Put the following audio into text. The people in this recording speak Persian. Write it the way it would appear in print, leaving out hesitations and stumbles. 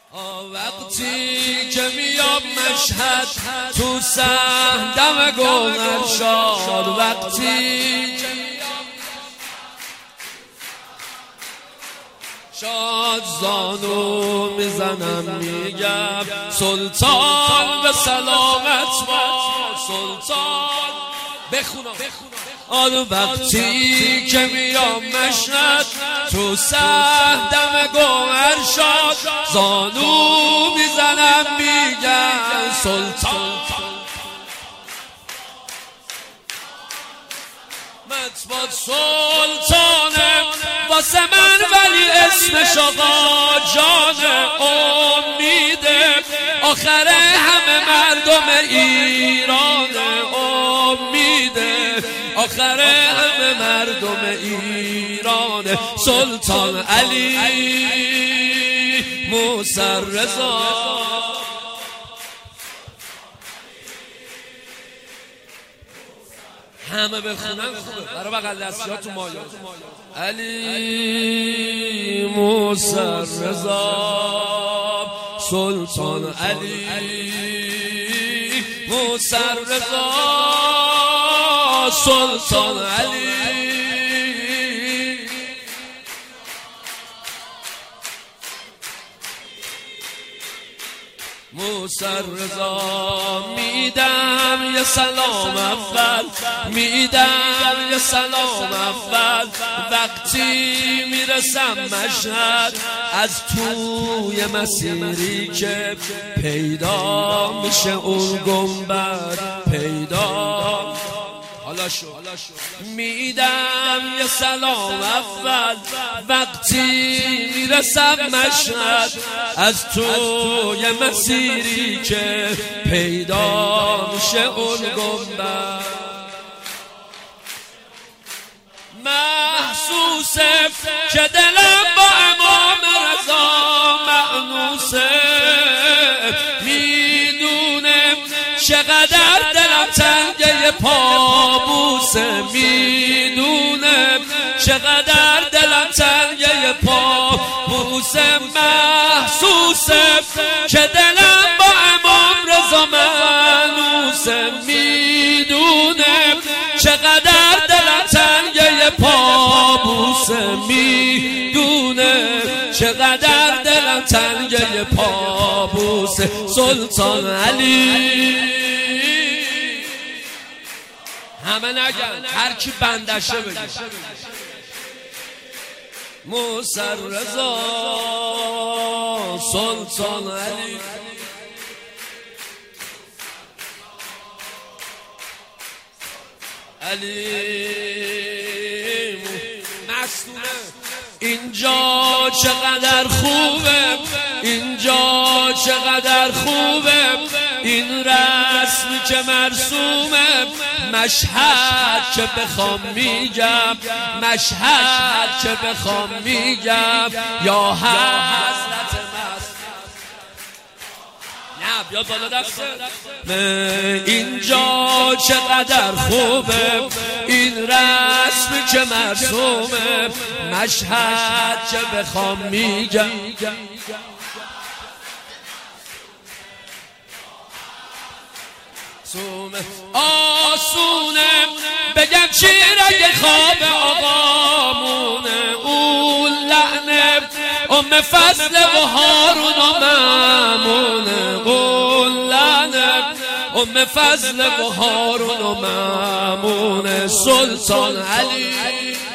وقتی که میام مشهد تو صحن دم گوهر شاد، وقتی که شاد زانو میزنم میگم سلطان به سلامت باد، سلطان بخونم. وقتی که میام مشهد تو صحن دم گوهر شاد، زانو میزنم میگم سلطان مطبات سلطانه واسه من، ولی اسمش آقا جان امیده، آخر همه مردم ایران امیده، آخر همه مردم ایران. سلطان علی موسی رضا همه بخونن خوبه، برای بغل دستی ها تو مایا. علی موسی رضا، سلطان علی موسی رضا، سلطان علی موسی رضا. میدم یه سلام اول، میدم یه سلام اول، وقتی میرسم مشهد از توی مسیری که پیدا میشه اون گنبد پیدا. میدم یه سلام اول، وقتی میرسم مشهد از توی مسیری که پیدا میشه اون گنبد. محسوسه که دلم با امام رضا مأنوسه، میدونه چقدر دلم تنگه پابوسه، میدونه چقدر دلم تنگه پابوسه. محسوسه که دلم با امام رضا مأنوسه، میدونه چقدر دلم تنگه پابوسه، میدونه چقدر دلم تنگه پابوسه. سلطان علی همه نگن، هر کی بندشه بگه. موسی رضا، سلطان علی علی مستونه. اینجا چقدر خوبه، اینجا چقدر خوبه، این رسمی که مرسومه. مشهد که بخوام میگم، مشهد که بخوام میگم، یا حضرت مست نه بیاد بالا دسته. اینجا چقدر خوبه، این رسمی که مرسومه. مشهد که بخوام میگم، آسونه بگم چی رگ خواب آقامونه. اون لعنه ام فضل و هارون و مامونه، اون لعنه ام فضل و هارون و مامونه. سلطان علی